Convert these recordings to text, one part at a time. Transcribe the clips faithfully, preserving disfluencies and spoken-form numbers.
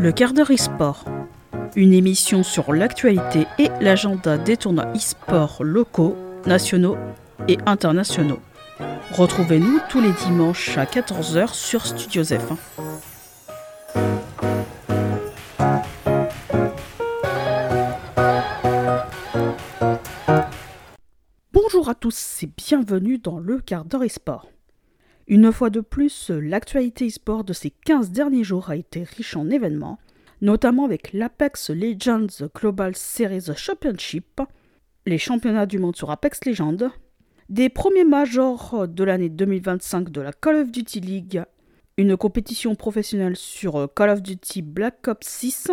Le quart d'heure e-sport, une émission sur l'actualité et l'agenda des tournois e-sport locaux, nationaux et internationaux. Retrouvez-nous tous les dimanches à quatorze heures sur Studio Zef. Bonjour à tous et bienvenue dans le quart d'heure e-sport. Une fois de plus, l'actualité e-sport de ces quinze derniers jours a été riche en événements, notamment avec l'Apex Legends Global Series Championship, les championnats du monde sur Apex Legends, des premiers majors de l'année deux mille vingt-cinq de la Call of Duty League, une compétition professionnelle sur Call of Duty Black Ops six,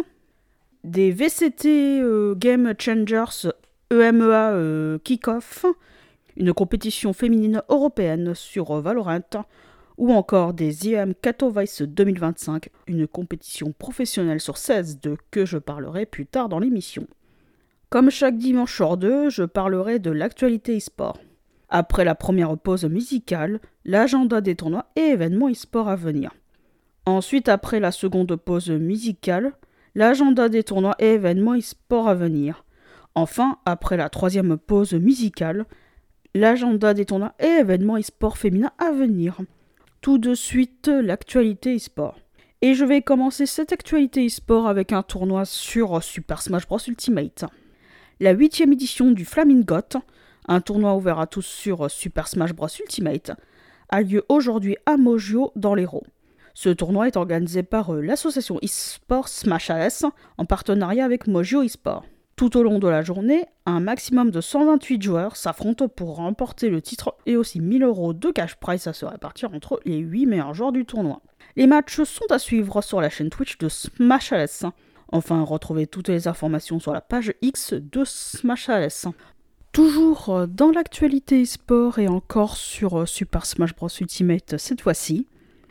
des V C T euh, Game Changers E M E A euh, Kick-Off, une compétition féminine européenne sur Valorant, ou encore des I E M Katowice deux mille vingt-cinq, une compétition professionnelle sur C S deux que je parlerai plus tard dans l'émission. Comme chaque dimanche sur deux, je parlerai de l'actualité e-sport. Après la première pause musicale, l'agenda des tournois et événements e-sport à venir. Ensuite, après la seconde pause musicale, l'agenda des tournois et événements e-sport à venir. Enfin, après la troisième pause musicale, l'agenda des tournois et événements e-sport féminins à venir. Tout de suite, l'actualité e-sport. Et je vais commencer cette actualité e-sport avec un tournoi sur Super Smash Bros Ultimate. La huitième édition du Flamingot, un tournoi ouvert à tous sur Super Smash Bros Ultimate, a lieu aujourd'hui à Mojo dans l'Hérault. Ce tournoi est organisé par l'association e-sport Smash A S en partenariat avec Mojo e-sport. Tout au long de la journée, un maximum de cent vingt-huit joueurs s'affrontent pour remporter le titre et aussi mille euros de cash prize à se répartir entre les huit meilleurs joueurs du tournoi. Les matchs sont à suivre sur la chaîne Twitch de Smash A S. Enfin, retrouvez toutes les informations sur la page X de Smash A S. Toujours dans l'actualité e-sport et encore sur Super Smash Bros Ultimate cette fois-ci,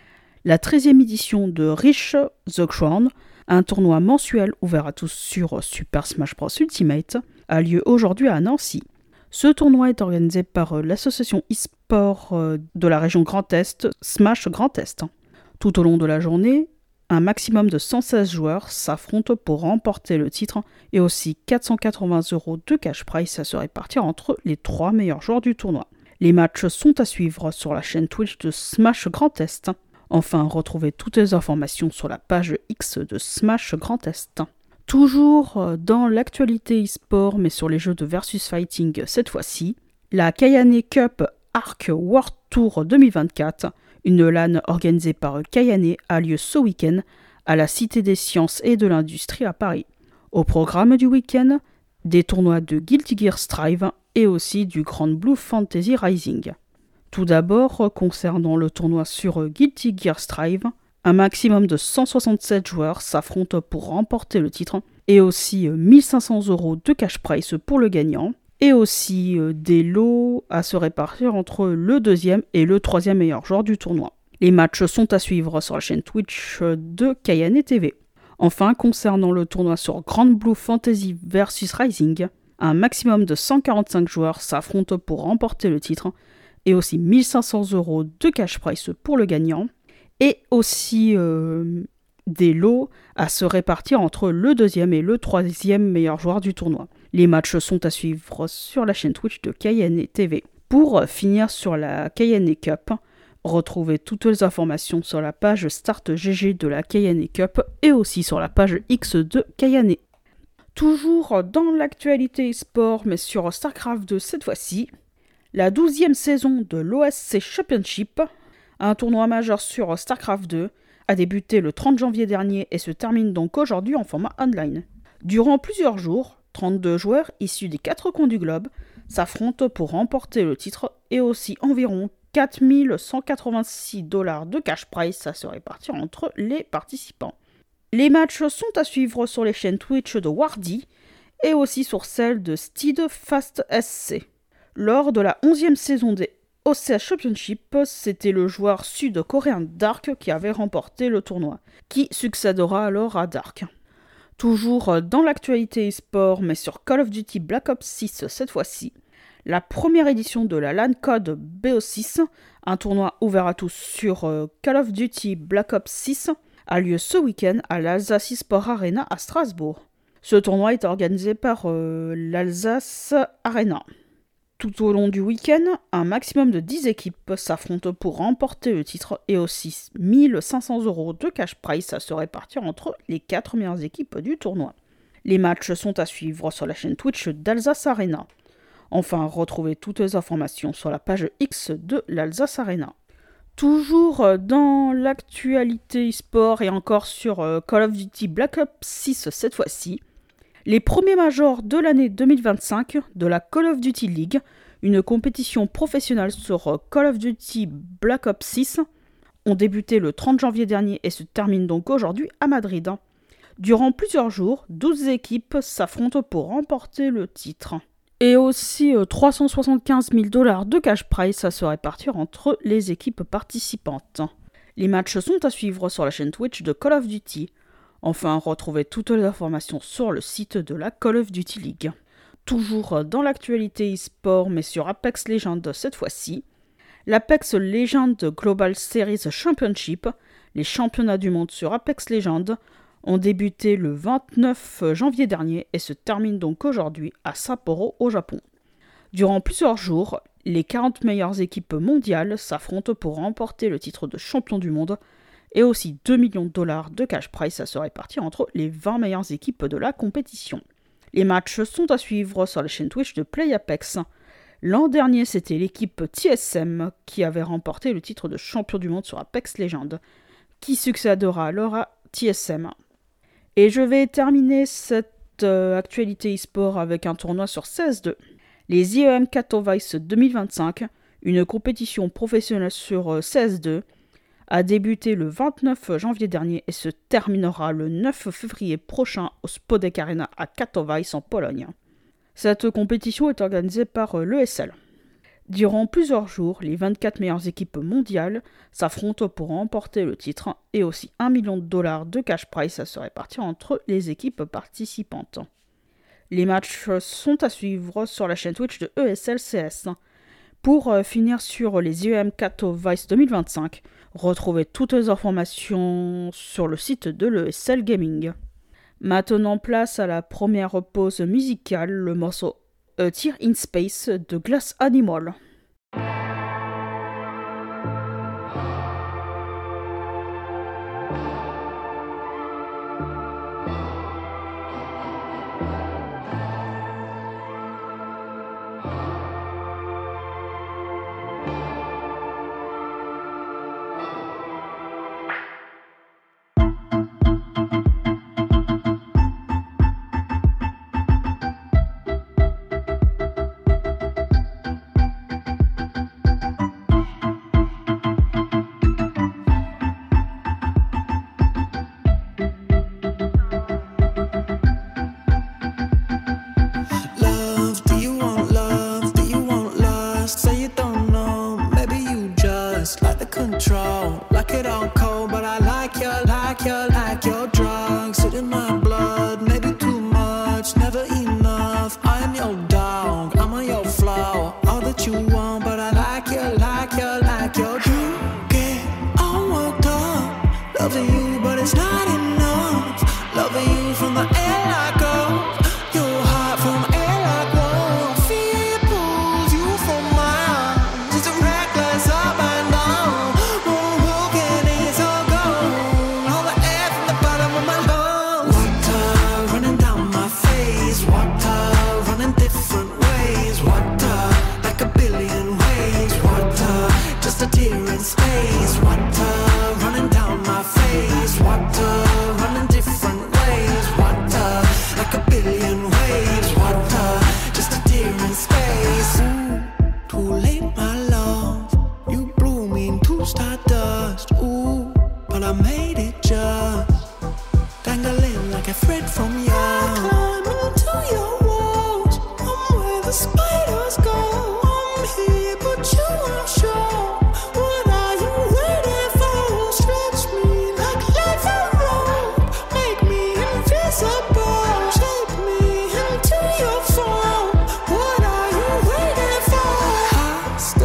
la treizième édition de Reach the Crown, un tournoi mensuel ouvert à tous sur Super Smash Bros Ultimate, a lieu aujourd'hui à Nancy. Ce tournoi est organisé par l'association e-sport de la région Grand Est, Smash Grand Est. Tout au long de la journée, un maximum de cent seize joueurs s'affrontent pour remporter le titre et aussi quatre cent quatre-vingts euros de cash prize à se répartir entre les trois meilleurs joueurs du tournoi. Les matchs sont à suivre sur la chaîne Twitch de Smash Grand Est. Enfin, retrouvez toutes les informations sur la page X de Smash Grand Est. Toujours dans l'actualité e-sport, mais sur les jeux de versus fighting cette fois-ci, la Kayane Cup Arc World Tour deux mille vingt-quatre, une LAN organisée par Kayane, a lieu ce week-end à la Cité des Sciences et de l'Industrie à Paris. Au programme du week-end, des tournois de Guilty Gear Strive et aussi du Grand Blue Fantasy Rising. Tout d'abord, concernant le tournoi sur Guilty Gear Strive, un maximum de cent soixante-sept joueurs s'affrontent pour remporter le titre et aussi mille cinq cents euros de cash prize pour le gagnant et aussi des lots à se répartir entre le deuxième et le troisième meilleur joueur du tournoi. Les matchs sont à suivre sur la chaîne Twitch de Kayane T V. Enfin, concernant le tournoi sur Grand Blue Fantasy versus Rising, un maximum de cent quarante-cinq joueurs s'affrontent pour remporter le titre et aussi mille cinq cents euros de cash prize pour le gagnant, et aussi euh, des lots à se répartir entre le deuxième et le troisième meilleur joueur du tournoi. Les matchs sont à suivre sur la chaîne Twitch de Kayane T V. Pour finir sur la Kayane Cup, retrouvez toutes les informations sur la page Start G G de la Kayane Cup et aussi sur la page X de Kayane. Toujours dans l'actualité e-sport, mais sur StarCraft deux cette fois-ci, la douzième saison de l'O S C Championship, un tournoi majeur sur StarCraft deux, a débuté le trente janvier dernier et se termine donc aujourd'hui en format online. Durant plusieurs jours, trente-deux joueurs issus des quatre coins du globe s'affrontent pour remporter le titre et aussi environ quatre mille cent quatre-vingt-six dollars de cash prize à se répartir entre les participants. Les matchs sont à suivre sur les chaînes Twitch de Wardy et aussi sur celle de Steed Fast S C. Lors de la onzième saison des O C S Championship, c'était le joueur sud-coréen Dark qui avait remporté le tournoi, qui succédera alors à Dark. Toujours dans l'actualité e-sport, mais sur Call of Duty Black Ops six cette fois-ci, la première édition de la LAN Code B O six, un tournoi ouvert à tous sur Call of Duty Black Ops six, a lieu ce week-end à l'Alsace Sport Arena à Strasbourg. Ce tournoi est organisé par euh, l'Alsace Arena. Tout au long du week-end, un maximum de dix équipes s'affrontent pour remporter le titre et aussi mille cinq cents euros de cash prize à se répartir entre les quatre meilleures équipes du tournoi. Les matchs sont à suivre sur la chaîne Twitch d'Alsace Arena. Enfin, retrouvez toutes les informations sur la page X de l'Alsace Arena. Toujours dans l'actualité e-sport et encore sur Call of Duty Black Ops six cette fois-ci, les premiers majors de l'année deux mille vingt-cinq de la Call of Duty League, une compétition professionnelle sur Call of Duty Black Ops six, ont débuté le trente janvier dernier et se terminent donc aujourd'hui à Madrid. Durant plusieurs jours, douze équipes s'affrontent pour remporter le titre. Et aussi euh, trois cent soixante-quinze mille dollars de cash prize à se répartir entre les équipes participantes. Les matchs sont à suivre sur la chaîne Twitch de Call of Duty. Enfin, retrouvez toutes les informations sur le site de la Call of Duty League. Toujours dans l'actualité e-sport, mais sur Apex Legends cette fois-ci, l'Apex Legends Global Series Championship, les championnats du monde sur Apex Legends, ont débuté le vingt-neuf janvier dernier et se terminent donc aujourd'hui à Sapporo au Japon. Durant plusieurs jours, les quarante meilleures équipes mondiales s'affrontent pour remporter le titre de champion du monde et aussi deux millions de dollars de cash prize à se répartir entre les vingt meilleures équipes de la compétition. Les matchs sont à suivre sur la chaîne Twitch de PlayApex. L'an dernier, c'était l'équipe T S M qui avait remporté le titre de champion du monde sur Apex Legends, qui succédera alors à T S M. Et je vais terminer cette euh, actualité e-sport avec un tournoi sur C S deux. Les I E M Katowice deux mille vingt-cinq, une compétition professionnelle sur euh, C S deux, a débuté le vingt-neuf janvier dernier et se terminera le neuf février prochain au Spodek Arena à Katowice en Pologne. Cette compétition est organisée par l'E S L. Durant plusieurs jours, les vingt-quatre meilleures équipes mondiales s'affrontent pour remporter le titre et aussi un million de dollars de cash prize à se répartir entre les équipes participantes. Les matchs sont à suivre sur la chaîne Twitch de E S L C S. Pour finir sur les I E M Katowice deux mille vingt-cinq, retrouvez toutes les informations sur le site de l'E S L Gaming. Maintenant place à la première pause musicale, le morceau A Tear in Space de Glass Animal.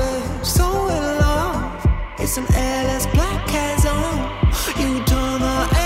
It's an L S black has on. You turn the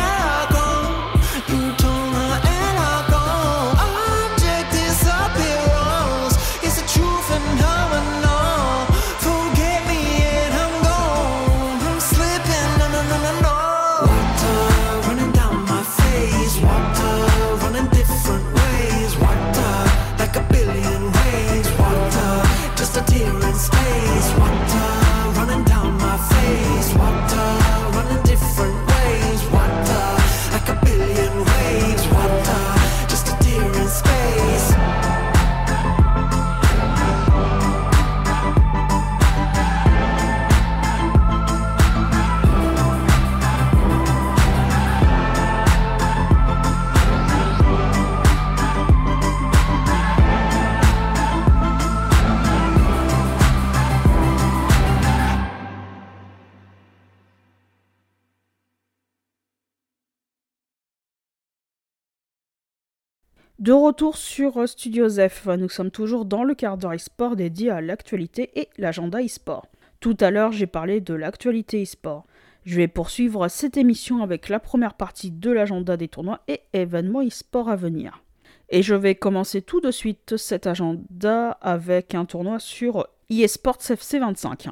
De retour sur Studio Zef, nous sommes toujours dans le quart d'heure e-sport dédié à l'actualité et l'agenda e-sport. Tout à l'heure, j'ai parlé de l'actualité e-sport. Je vais poursuivre cette émission avec la première partie de l'agenda des tournois et événements e-sport à venir. Et je vais commencer tout de suite cet agenda avec un tournoi sur eSports F C vingt-cinq.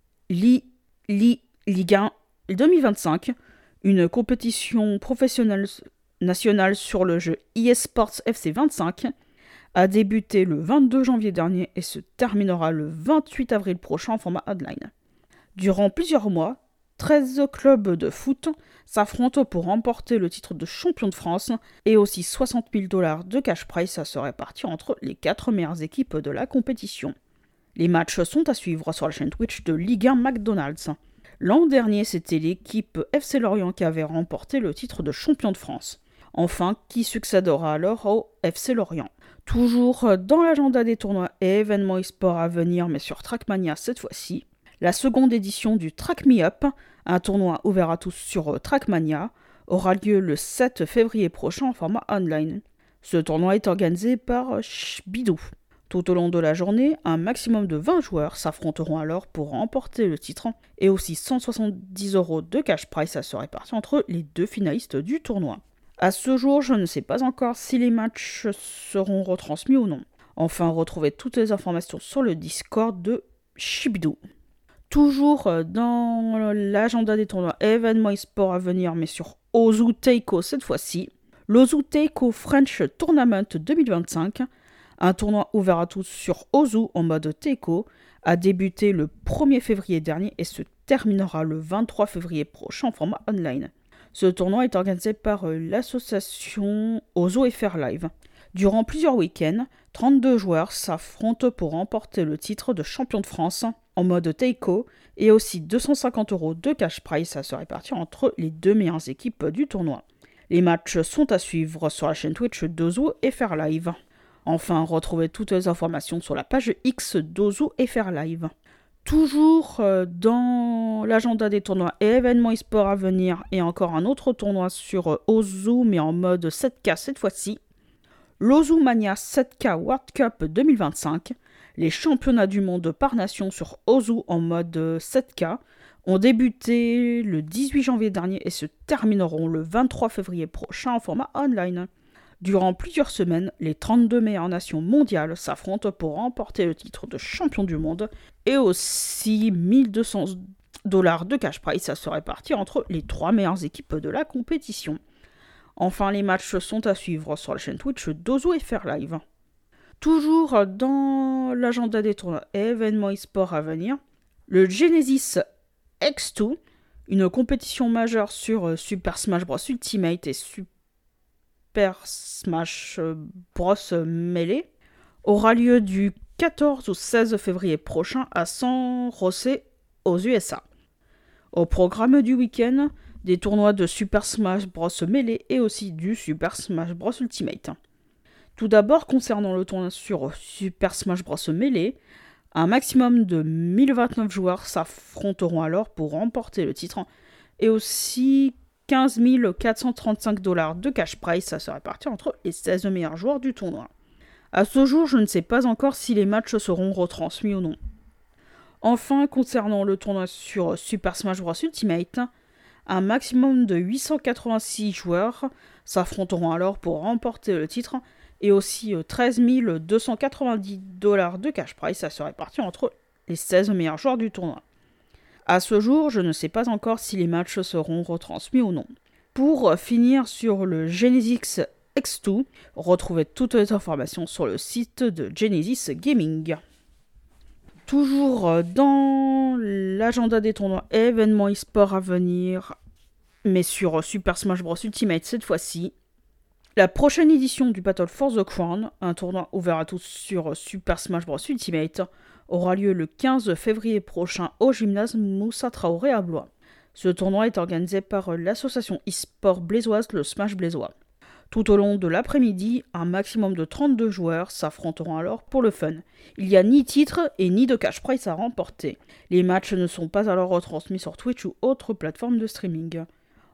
Li, Li, Ligue un deux mille vingt-cinq, une compétition professionnelle nationale sur le jeu eSports F C vingt-cinq, a débuté le vingt-deux janvier dernier et se terminera le vingt-huit avril prochain en format online. Durant plusieurs mois, treize clubs de foot s'affrontent pour remporter le titre de champion de France et aussi soixante mille dollars de cash prize à se répartir entre les quatre meilleures équipes de la compétition. Les matchs sont à suivre sur la chaîne Twitch de Ligue un McDonald's. L'an dernier, c'était l'équipe F C Lorient qui avait remporté le titre de champion de France. Enfin, qui succédera alors au F C Lorient. Toujours dans l'agenda des tournois et événements e-sport à venir, mais sur Trackmania cette fois-ci, la seconde édition du Track Me Up, un tournoi ouvert à tous sur Trackmania, aura lieu le sept février prochain en format online. Ce tournoi est organisé par Shbidoo. Tout au long de la journée, un maximum de vingt joueurs s'affronteront alors pour remporter le titre et aussi cent soixante-dix euros de cash prize à se répartir entre les deux finalistes du tournoi. À ce jour, je ne sais pas encore si les matchs seront retransmis ou non. Enfin, retrouvez toutes les informations sur le Discord de Shbidoo. Toujours dans l'agenda des tournois événements e-sport à venir, mais sur Ozu Teiko cette fois-ci, l'Ozu Teiko French Tournament deux mille vingt-cinq, un tournoi ouvert à tous sur Ozu en mode Teiko, a débuté le premier février dernier et se terminera le vingt-trois février prochain en format online. Ce tournoi est organisé par l'association Ozu F R Live. Durant plusieurs week-ends, trente-deux joueurs s'affrontent pour remporter le titre de champion de France en mode Teiko et aussi deux cent cinquante euros de cash prize à se répartir entre les deux meilleures équipes du tournoi. Les matchs sont à suivre sur la chaîne Twitch d'Ozu F R Live. Enfin, retrouvez toutes les informations sur la page X d'Ozu F R Live. Toujours dans l'agenda des tournois et événements e-sport à venir, et encore un autre tournoi sur Ozu mais en mode sept K cette fois-ci, l'Ozu Mania sept K World Cup deux mille vingt-cinq, les championnats du monde par nation sur Ozu en mode sept K, ont débuté le dix-huit janvier dernier et se termineront le vingt-trois février prochain en format online. Durant plusieurs semaines, les trente-deux meilleures nations mondiales s'affrontent pour remporter le titre de champion du monde et aussi mille deux cents dollars de cash prize à se répartir entre les trois meilleures équipes de la compétition. Enfin, les matchs sont à suivre sur la chaîne Twitch d'Ozu F R Live. Toujours dans l'agenda des tournois et événements e-sport à venir, le Genesis X deux, une compétition majeure sur Super Smash Bros Ultimate et Super Super Smash Bros Melee, aura lieu du quatorze au seize février prochain à San José aux U S A. Au programme du week-end, des tournois de Super Smash Bros Melee et aussi du Super Smash Bros Ultimate. Tout d'abord, concernant le tournoi sur Super Smash Bros Melee, un maximum de mille vingt-neuf joueurs s'affronteront alors pour remporter le titre et aussi quinze mille quatre cent trente-cinq dollars de cash prize à se répartir entre les seize meilleurs joueurs du tournoi. À ce jour, je ne sais pas encore si les matchs seront retransmis ou non. Enfin, concernant le tournoi sur Super Smash Bros Ultimate, un maximum de huit cent quatre-vingt-six joueurs s'affronteront alors pour remporter le titre et aussi treize mille deux cent quatre-vingt-dix dollars de cash prize à se répartir entre les seize meilleurs joueurs du tournoi. À ce jour, je ne sais pas encore si les matchs seront retransmis ou non. Pour finir sur le Genesis X deux, retrouvez toutes les informations sur le site de Genesis Gaming. Toujours dans l'agenda des tournois et événements e-sport à venir, mais sur Super Smash Bros Ultimate cette fois-ci, la prochaine édition du Battle for the Crown, un tournoi ouvert à tous sur Super Smash Bros Ultimate, aura lieu le quinze février prochain au gymnase Moussa Traoré à Blois. Ce tournoi est organisé par l'association e-sport blésoise le Smash Blésois. Tout au long de l'après-midi, un maximum de trente-deux joueurs s'affronteront alors pour le fun. Il n'y a ni titre et ni de cash prize à remporter. Les matchs ne sont pas alors retransmis sur Twitch ou autre plateforme de streaming.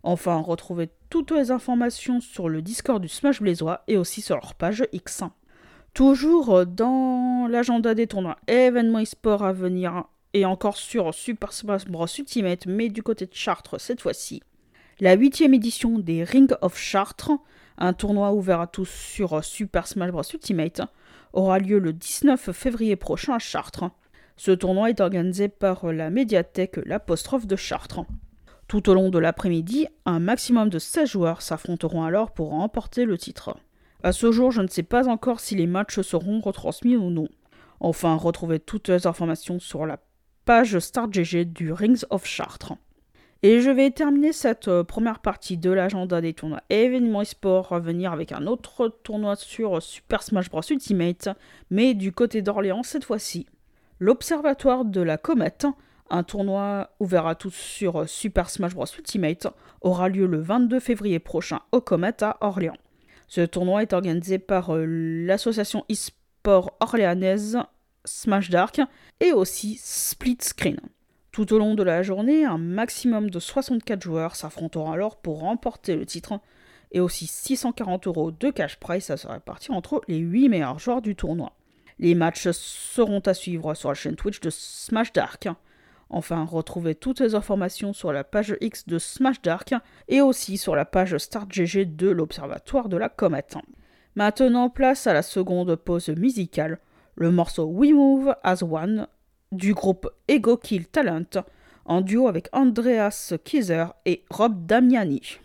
Enfin, retrouvez toutes les informations sur le Discord du Smash Blazois et aussi sur leur page X. Toujours dans l'agenda des tournois événements e-sport à venir et encore sur Super Smash Bros Ultimate, mais du côté de Chartres cette fois-ci. La huitième édition des Ring of Chartres, un tournoi ouvert à tous sur Super Smash Bros Ultimate, aura lieu le dix-neuf février prochain à Chartres. Ce tournoi est organisé par la médiathèque L'Apostrophe de Chartres. Tout au long de l'après-midi, un maximum de seize joueurs s'affronteront alors pour remporter le titre. À ce jour, je ne sais pas encore si les matchs seront retransmis ou non. Enfin, retrouvez toutes les informations sur la page StartGG du Rings of Chartres. Et je vais terminer cette euh, première partie de l'agenda des tournois événements e-sport à venir avec un autre tournoi sur Super Smash Bros Ultimate, mais du côté d'Orléans cette fois-ci. L'Observatoire de la Comète, un tournoi ouvert à tous sur Super Smash Bros Ultimate, aura lieu le vingt-deux février prochain au Comète à Orléans. Ce tournoi est organisé par euh, l'association e-sport orléanaise Smash Dark et aussi Split Screen. Tout au long de la journée, un maximum de soixante-quatre joueurs s'affronteront alors pour remporter le titre et aussi six cent quarante euros de cash prize à se répartir entre les huit meilleurs joueurs du tournoi. Les matchs seront à suivre sur la chaîne Twitch de Smash Dark. Enfin, retrouvez toutes les informations sur la page X de Smash Dark et aussi sur la page StartGG de l'Observatoire de la Comète. Maintenant, place à la seconde pause musicale, le morceau We Move as One du groupe Ego Kill Talent en duo avec Andreas Kieser et Rob Damiani.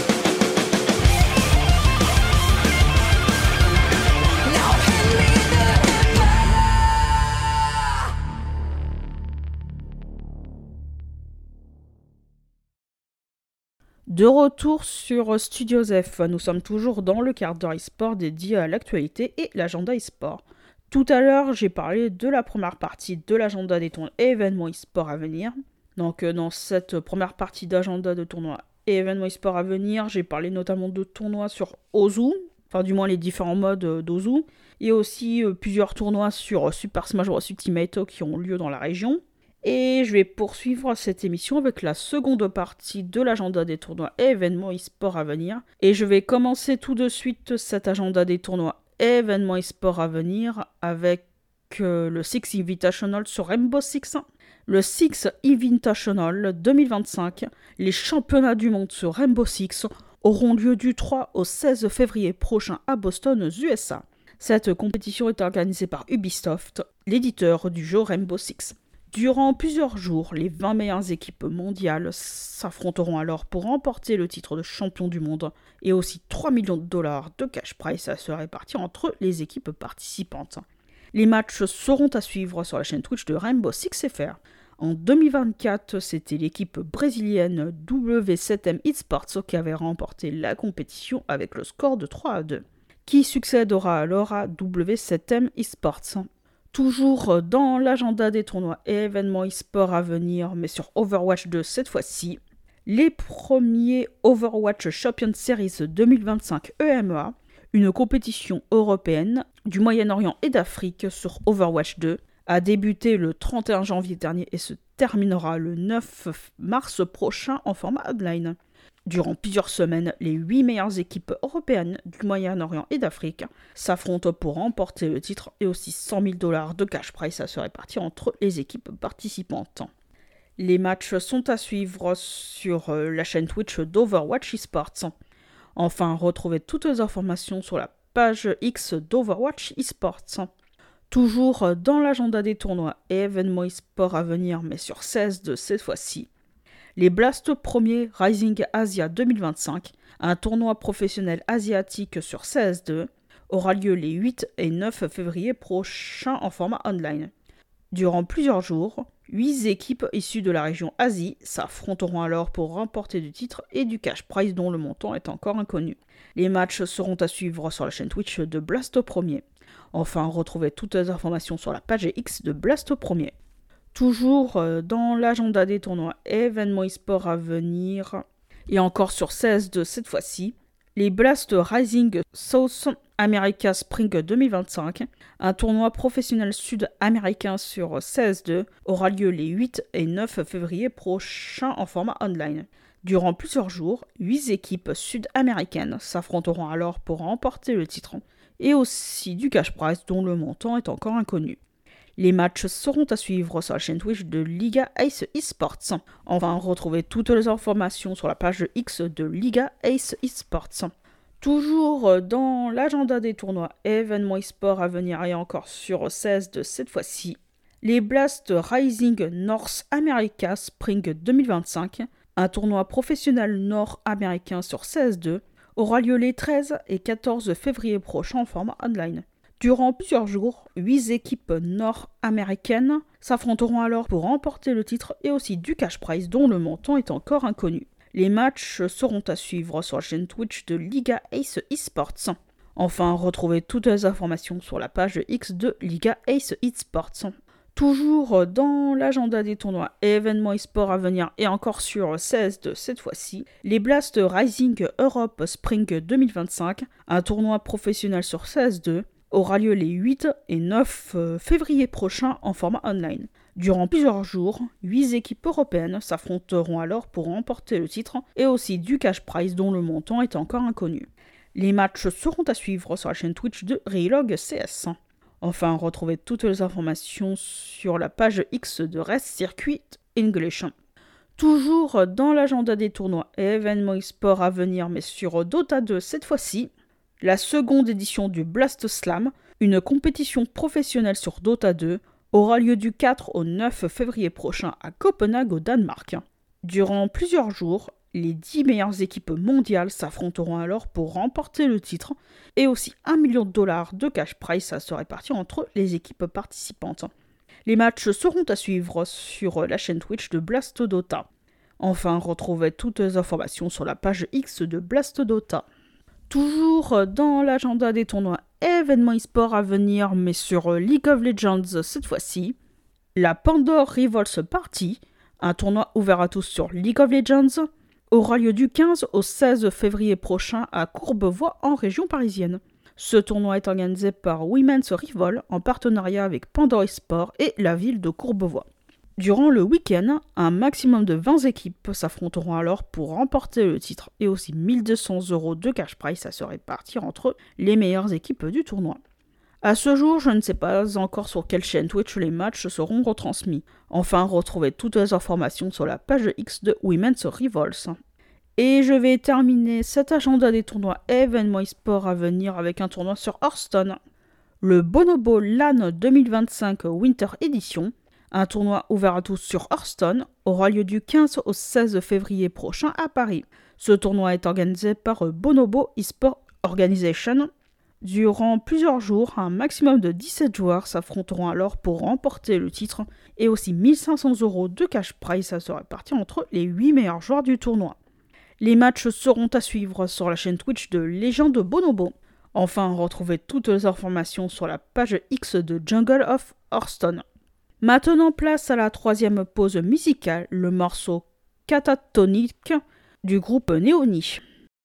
Now hand me the De retour sur Studio F, nous sommes toujours dans le quart d'heure e-sport dédié à l'actualité et l'agenda e-sport. Tout à l'heure, j'ai parlé de la première partie de l'agenda des tournois et événements e-sport à venir. Donc dans cette première partie d'agenda de tournois et événements e-sport à venir, j'ai parlé notamment de tournois sur Ozu, enfin du moins les différents modes d'Ozu, et aussi euh, plusieurs tournois sur Super Smash Bros Ultimate qui ont lieu dans la région. Et je vais poursuivre cette émission avec la seconde partie de l'agenda des tournois et événements e-sport à venir. Et je vais commencer tout de suite cet agenda des tournois et événements e-sport à venir avec euh, le Six Invitational sur Rainbow Six. Le Six Invitational deux mille vingt-cinq, les championnats du monde sur Rainbow Six auront lieu du trois au seize février prochain à Boston, aux U S A. Cette compétition est organisée par Ubisoft, l'éditeur du jeu Rainbow Six. Durant plusieurs jours, les vingt meilleures équipes mondiales s'affronteront alors pour remporter le titre de champion du monde et aussi trois millions de dollars de cash prize à se répartir entre les équipes participantes. Les matchs seront à suivre sur la chaîne Twitch de Rainbow Six F R. En deux mille vingt-quatre, c'était l'équipe brésilienne W sept M Esports qui avait remporté la compétition avec le score de trois à deux, qui succédera alors à W sept M Esports. Toujours dans l'agenda des tournois et événements e-sport à venir, mais sur Overwatch deux cette fois-ci, les premiers Overwatch Champions Series deux mille vingt-cinq E M E A, une compétition européenne du Moyen-Orient et d'Afrique sur Overwatch deux, a débuté le trente et un janvier dernier et se terminera le neuf mars prochain en format online. Durant plusieurs semaines, les huit meilleures équipes européennes du Moyen-Orient et d'Afrique s'affrontent pour remporter le titre et aussi cent mille dollars de cash prize à se répartir entre les équipes participantes. Les matchs sont à suivre sur la chaîne Twitch d'Overwatch Esports. Enfin, retrouvez toutes les informations sur la page X d'Overwatch Esports. Toujours dans l'agenda des tournois et événements e-sport à venir, mais sur seize de cette fois-ci, les Blast Premier Rising Asia deux mille vingt-cinq, un tournoi professionnel asiatique sur C S deux, aura lieu les huit et neuf février prochains en format online. Durant plusieurs jours, huit équipes issues de la région Asie s'affronteront alors pour remporter du titre et du cash prize dont le montant est encore inconnu. Les matchs seront à suivre sur la chaîne Twitch de Blast Premier. Enfin, retrouvez toutes les informations sur la page X de Blast Premier. Toujours dans l'agenda des tournois et événements e-sport à venir, et encore sur seize de cette fois-ci, les Blast Rising South America Spring deux mille vingt-cinq, un tournoi professionnel sud-américain sur C S deux, aura lieu les huit et neuf février prochains en format online. Durant plusieurs jours, huit équipes sud-américaines s'affronteront alors pour remporter le titre, et aussi du cash prize dont le montant est encore inconnu. Les matchs seront à suivre sur la chaîne Twitch de Liga Ace Esports. Enfin, retrouvez toutes les informations sur la page X de Liga Ace Esports. Toujours dans l'agenda des tournois et événements e-sport à venir et encore sur seize de cette fois-ci, les Blast Rising North America Spring deux mille vingt-cinq, un tournoi professionnel nord-américain sur C S deux, aura lieu les treize et quatorze février prochains en format online. Durant plusieurs jours, huit équipes nord-américaines s'affronteront alors pour remporter le titre et aussi du cash prize dont le montant est encore inconnu. Les matchs seront à suivre sur la chaîne Twitch de Liga Ace Esports. Enfin, retrouvez toutes les informations sur la page X de Liga Ace Esports. Toujours dans l'agenda des tournois et événements e-sport à venir et encore sur seize de cette fois-ci, les Blast Rising Europe Spring deux mille vingt-cinq, un tournoi professionnel sur C S deux, aura lieu les huit et neuf février prochains en format online. Durant plusieurs jours, huit équipes européennes s'affronteront alors pour remporter le titre et aussi du cash prize dont le montant est encore inconnu. Les matchs seront à suivre sur la chaîne Twitch de Relog C S. Enfin, retrouvez toutes les informations sur la page X de Rest Circuit English. Toujours dans l'agenda des tournois et événements e-sport à venir, mais sur Dota deux cette fois-ci, la seconde édition du Blast Slam, une compétition professionnelle sur Dota deux, aura lieu du quatre au neuf février prochain à Copenhague au Danemark. Durant plusieurs jours, les dix meilleures équipes mondiales s'affronteront alors pour remporter le titre et aussi un million de dollars de cash prize à se répartir entre les équipes participantes. Les matchs seront à suivre sur la chaîne Twitch de Blast Dota. Enfin, retrouvez toutes les informations sur la page X de Blast Dota. Toujours dans l'agenda des tournois événements e-sport à venir, mais sur League of Legends cette fois-ci, la Pandore Rivals Party, un tournoi ouvert à tous sur League of Legends, aura lieu du quinze au seize février prochain à Courbevoie en région parisienne. Ce tournoi est organisé par Women's Rival en partenariat avec Pandore eSport et la ville de Courbevoie. Durant le week-end, un maximum de vingt équipes s'affronteront alors pour remporter le titre et aussi mille deux cents euros de cash prize à se répartir entre les meilleures équipes du tournoi. À ce jour, je ne sais pas encore sur quelle chaîne Twitch les matchs seront retransmis. Enfin, retrouvez toutes les informations sur la page X de Women's Rivals. Et je vais terminer cet agenda des tournois événements e-sport à venir avec un tournoi sur Hearthstone. Le Bonobo LAN deux mille vingt-cinq Winter Edition, un tournoi ouvert à tous sur Hearthstone, aura lieu du quinze au seize février prochain à Paris. Ce tournoi est organisé par Bonobo eSport Organization. Durant plusieurs jours, un maximum de dix-sept joueurs s'affronteront alors pour remporter le titre et aussi mille cinq cents euros de cash prize à se répartir entre les huit meilleurs joueurs du tournoi. Les matchs seront à suivre sur la chaîne Twitch de Légende Bonobo. Enfin, retrouvez toutes les informations sur la page X de Jungle of Hearthstone. Maintenant, place à la troisième pause musicale, le morceau Catatonic du groupe Néoni.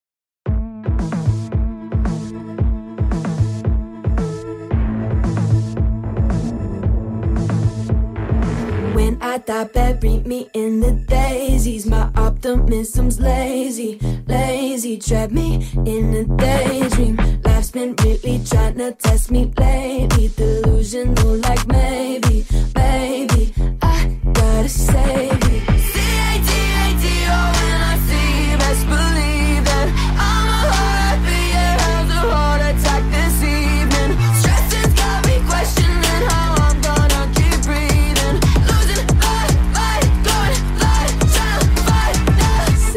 When I die, bury me in the daisies. My optimism's lazy, lazy. Trap me in a daydream. Life's been really trying to test me lately. Delusional like maybe, maybe I gotta save you. C A T A T O when I see, best believe that I'm a heartbeat. Yeah, how's a heart attack this evening? Stress has got me questioning how I'm gonna keep breathing. Losing my mind, going light, trying to fight the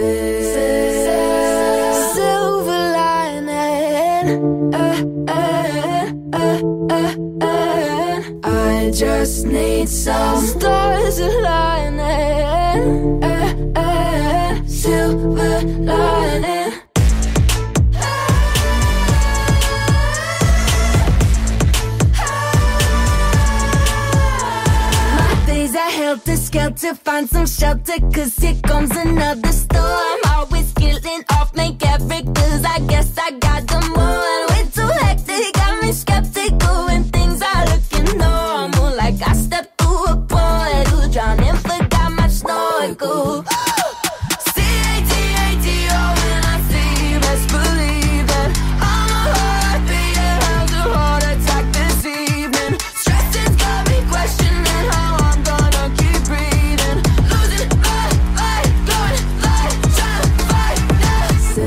silver lining. Uh, uh, uh, uh, uh. I just need some stars aligning. Uh, uh, silver lining. Helter skelter, find some shelter, cause here comes another storm. Always killing off main characters, I guess I got them all. Way too hectic, got me skeptical when things are looking normal. Like I stepped through a portal, who's drowning, forgot my snorkel. C A T A T O when I see, best believe that I'm a heartbeat, yeah, how's a heart attack this evening? Stress has got me questioning how I'm gonna keep breathing. Losing my mind, going light, trying to fight the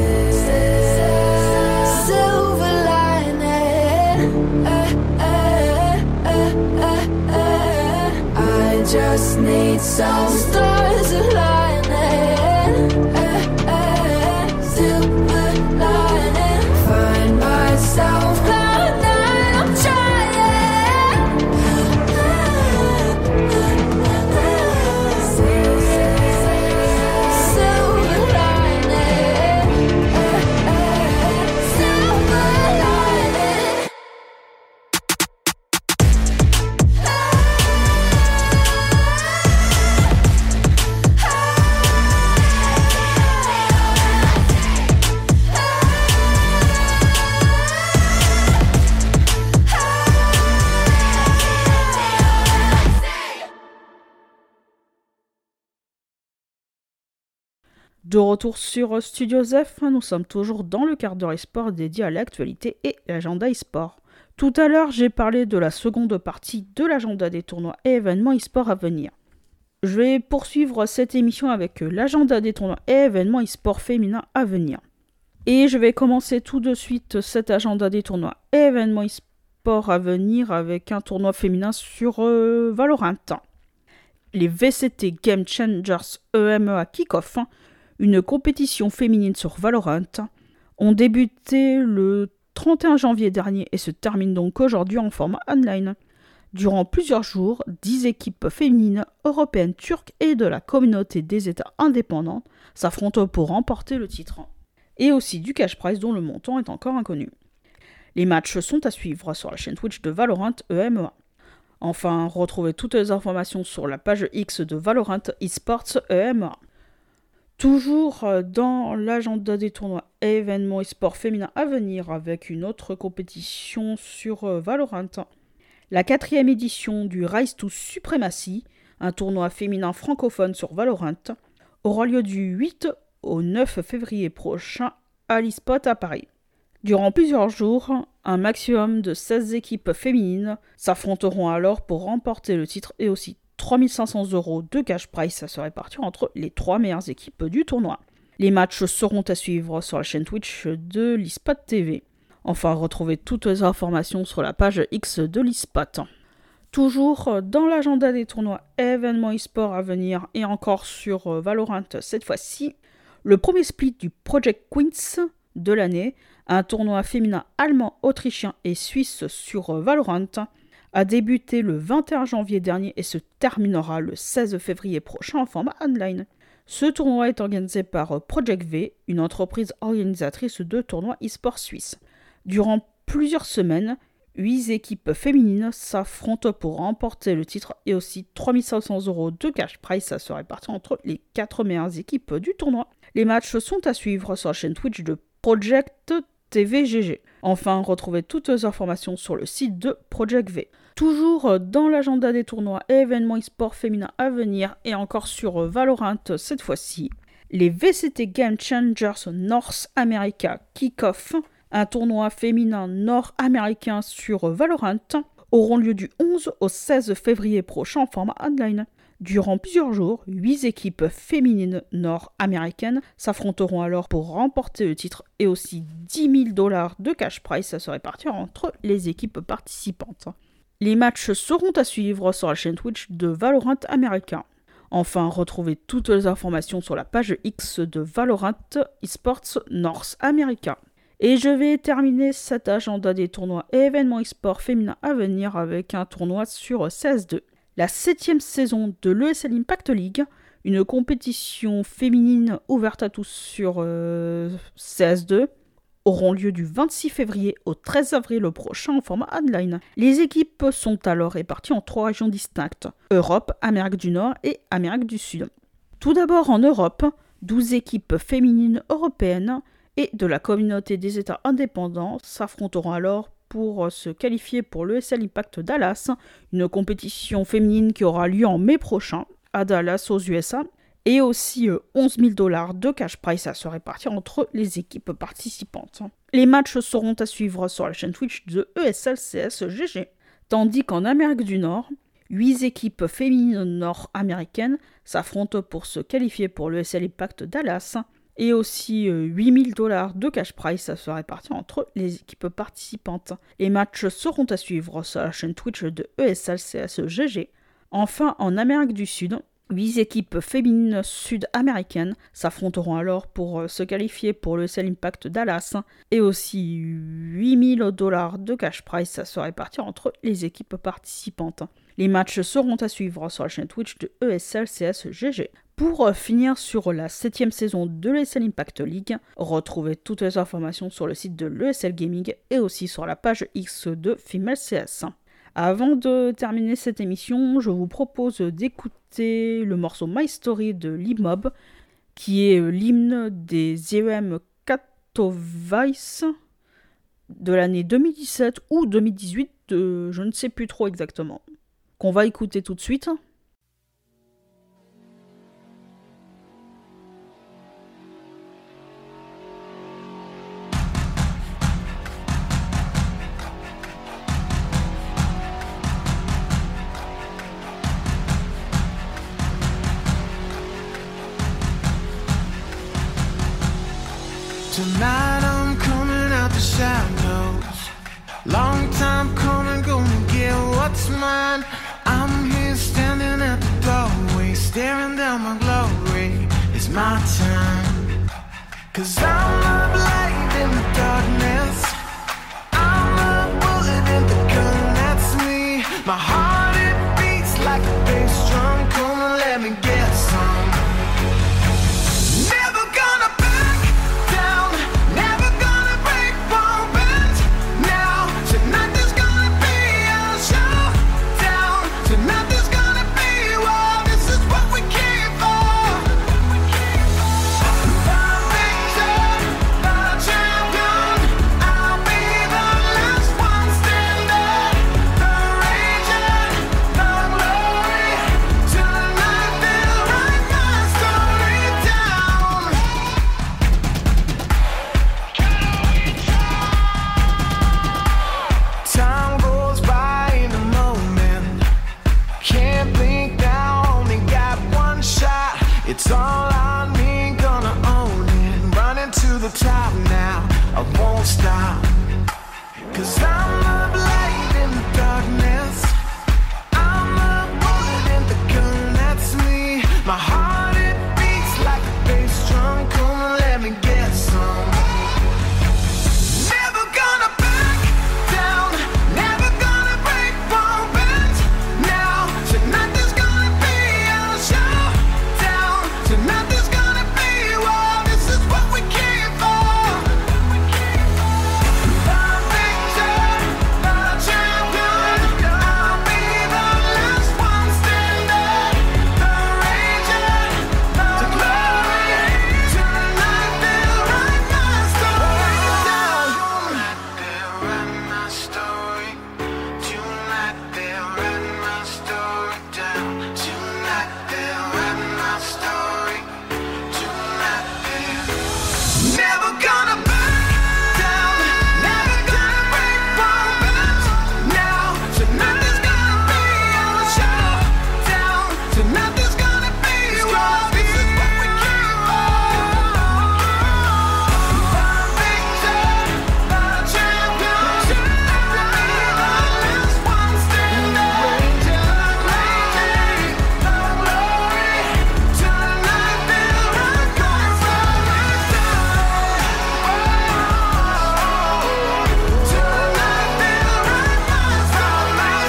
silver lining. Uh, uh, uh, uh, uh. I just need some stars aligning. Uh, uh, silver lining. Find myself cloud nine, I'm trying. Silver lining. Uh, uh, silver lining. De retour sur Studio Zef, nous sommes toujours dans le quart d'heure e-sport dédié à l'actualité et l'agenda e-sport. Tout à l'heure, j'ai parlé de la seconde partie de l'agenda des tournois et événements e-sport à venir. Je vais poursuivre cette émission avec l'agenda des tournois et événements e-sport féminins à venir. Et je vais commencer tout de suite cet agenda des tournois et événements e-sport à venir avec un tournoi féminin sur euh, Valorant. Les V C T Game Changers E M E A Kickoff, une compétition féminine sur Valorant, ont débuté le trente et un janvier dernier et se terminent donc aujourd'hui en format online. Durant plusieurs jours, dix équipes féminines européennes, turques et de la communauté des États indépendants s'affrontent pour remporter le titre. Et aussi du cash prize dont le montant est encore inconnu. Les matchs sont à suivre sur la chaîne Twitch de Valorant E M E A. Enfin, retrouvez toutes les informations sur la page X de Valorant eSports E M E A. Toujours dans l'agenda des tournois et événements e-sport féminins à venir avec une autre compétition sur Valorant. La quatrième édition du Rise to Supremacy, un tournoi féminin francophone sur Valorant, aura lieu du huit au neuf février prochain à l'eSpot à Paris. Durant plusieurs jours, un maximum de seize équipes féminines s'affronteront alors pour remporter le titre et aussi trois mille cinq cents euros de cash prize à se répartir entre les trois meilleures équipes du tournoi. Les matchs seront à suivre sur la chaîne Twitch de l'eSpot T V. Enfin, retrouvez toutes les informations sur la page X de l'eSpot. Toujours dans l'agenda des tournois et événements e-sport à venir et encore sur Valorant cette fois-ci, le premier split du Project Queens de l'année, un tournoi féminin allemand, autrichien et suisse sur Valorant, a débuté le vingt et un janvier dernier et se terminera le seize février prochain en format online. Ce tournoi est organisé par Project V, une entreprise organisatrice de tournois e-sport suisse. Durant plusieurs semaines, huit équipes féminines s'affrontent pour remporter le titre et aussi trois mille cinq cents euros de cash prize à se répartir entre les quatre meilleures équipes du tournoi. Les matchs sont à suivre sur la chaîne Twitch de Project T V G G. Enfin, retrouvez toutes les informations sur le site de Project V. Toujours dans l'agenda des tournois et événements e-sport féminins à venir et encore sur Valorant cette fois-ci, les V C T Game Changers North America Kickoff, un tournoi féminin nord-américain sur Valorant, auront lieu du onze au seize février prochain en format online. Durant plusieurs jours, huit équipes féminines nord-américaines s'affronteront alors pour remporter le titre et aussi dix mille dollars de cash prize à se répartir entre les équipes participantes. Les matchs seront à suivre sur la chaîne Twitch de Valorant américain. Enfin, retrouvez toutes les informations sur la page X de Valorant eSports North America. Et je vais terminer cet agenda des tournois et événements e-sport féminins à venir avec un tournoi sur C S deux. La septième saison de l'E S L Impact League, une compétition féminine ouverte à tous sur euh, C S deux, auront lieu du vingt-six février au treize avril prochain en format online. Les équipes sont alors réparties en trois régions distinctes, Europe, Amérique du Nord et Amérique du Sud. Tout d'abord en Europe, douze équipes féminines européennes et de la communauté des États indépendants s'affronteront alors pour se qualifier pour l'E S L Impact Dallas, une compétition féminine qui aura lieu en mai prochain à Dallas aux U S A, et aussi onze mille dollars de cash prize à se répartir entre les équipes participantes. Les matchs seront à suivre sur la chaîne Twitch de E S L C S G G, tandis qu'en Amérique du Nord, huit équipes féminines nord-américaines s'affrontent pour se qualifier pour l'E S L Impact Dallas, et aussi huit mille dollars de cash prize à se répartir entre les équipes participantes. Les matchs seront à suivre sur la chaîne Twitch de E S L C S G G. Enfin, en Amérique du Sud, huit équipes féminines sud-américaines s'affronteront alors pour se qualifier pour le E S L Impact Dallas et aussi huit mille dollars de cash prize à se répartir entre les équipes participantes. Les matchs seront à suivre sur la chaîne Twitch de E S L C S G G. Pour finir sur la septième saison de l'E S L Impact League, retrouvez toutes les informations sur le site de l'E S L Gaming et aussi sur la page X de Female C S. Avant de terminer cette émission, je vous propose d'écouter le morceau My Story de Limob, qui est l'hymne des E M Katowice de l'année deux mille dix-sept ou deux mille dix-huit, de, je ne sais plus trop exactement, qu'on va écouter tout de suite. Tonight I'm coming out the shadows. Long time coming, gonna get what's mine. I'm here standing at the doorway, staring down my glory. It's my time. Cause I'm a light in the darkness. I'm a bullet in the gun, that's me. My heart it beats like a bass drum. Come and let me get some. Never gonna back down, never gonna break, won't bend now. Tonight there's gonna be a showdown. Tonight there's gonna be war. This is what we came for. The victor, the champion. I'll be the last one standing. The raging, the glory. Tonight they'll write my story down. Time goes by in a moment. Can't think now, only got one shot. It's all on me, gonna own it. Running to the top now, I won't stop. Cause I'm the light in the darkness. I'm the bullet in the gun, that's me. My heart it beats like a bass drum. Come and let me get some. Never gonna back down, never gonna break, won't bend now. Tonight there's gonna be a showdown. Tonight there's gonna be war. This is what we came for. The victor, the champion. I'll be the last one standing. The raging, the glory. Tonight they'll write my story down. Tonight they'll write my story. Tonight they'll write my story down. Tonight they'll write my story. Tonight they'll never gonna back down, never gonna break, won't bend now. Tonight there's gonna be a showdown. Tonight there's gonna be war. This is what we came for. The victor, the champion. I'll be the last one standing. Raging, raging, the glory. Tonight they'll write my story down. Tonight they'll write my story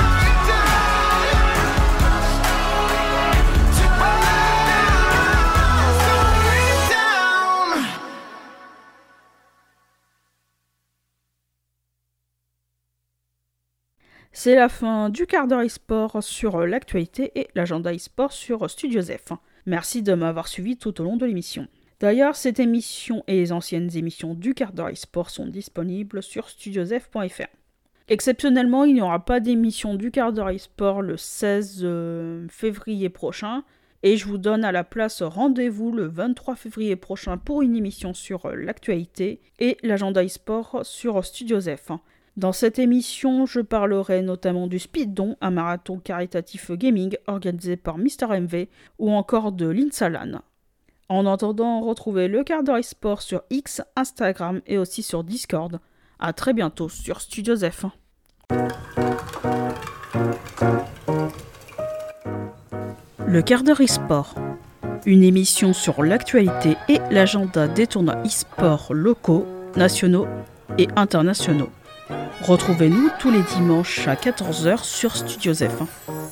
down. C'est la fin du quart d'heure e-sport sur l'actualité et l'agenda e-sport sur Studio Zef. Merci de m'avoir suivi tout au long de l'émission. D'ailleurs, cette émission et les anciennes émissions du quart d'heure e-sport sont disponibles sur studiozef point f r. Exceptionnellement, il n'y aura pas d'émission du quart d'heure e-sport le seize euh, février prochain, et je vous donne à la place rendez-vous le vingt-trois février prochain pour une émission sur l'actualité et l'agenda e-sport sur Studio Zef. Dans cette émission, je parlerai notamment du Speeddon, un marathon caritatif gaming organisé par Mister M V, ou encore de l'Insalan. En attendant, retrouvez le quart d'heure e-sport sur X, Instagram et aussi sur Discord. A très bientôt sur Studio Zef. Le quart d'heure e-sport, une émission sur l'actualité et l'agenda des tournois e-sport locaux, nationaux et internationaux. Retrouvez-nous tous les dimanches à quatorze heures sur Studio Zef.